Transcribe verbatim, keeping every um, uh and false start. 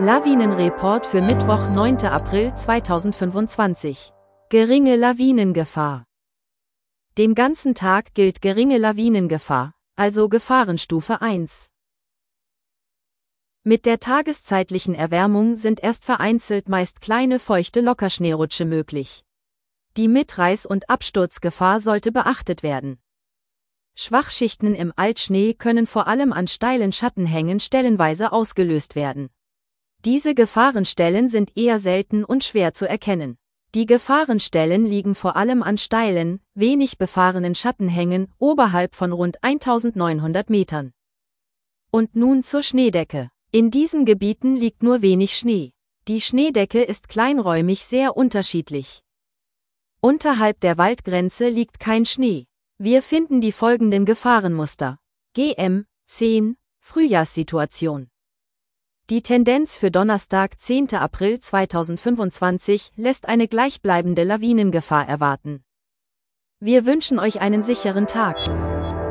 Lawinenreport für Mittwoch, neunten April zweitausendfünfundzwanzig. Geringe Lawinengefahr. Den ganzen Tag gilt geringe Lawinengefahr, also Gefahrenstufe eins. Mit der tageszeitlichen Erwärmung sind erst vereinzelt meist kleine feuchte Lockerschneerutsche möglich. Die Mitreiß- und Absturzgefahr sollte beachtet werden. Schwachschichten im Altschnee können vor allem an steilen Schattenhängen stellenweise ausgelöst werden. Diese Gefahrenstellen sind eher selten und schwer zu erkennen. Die Gefahrenstellen liegen vor allem an steilen, wenig befahrenen Schattenhängen oberhalb von rund eintausendneunhundert Metern. Und nun zur Schneedecke. In diesen Gebieten liegt nur wenig Schnee. Die Schneedecke ist kleinräumig sehr unterschiedlich. Unterhalb der Waldgrenze liegt kein Schnee. Wir finden die folgenden Gefahrenmuster. G M zehn Frühjahrssituation. Die Tendenz für Donnerstag, zehnten April zweitausendfünfundzwanzig, lässt eine gleichbleibende Lawinengefahr erwarten. Wir wünschen euch einen sicheren Tag.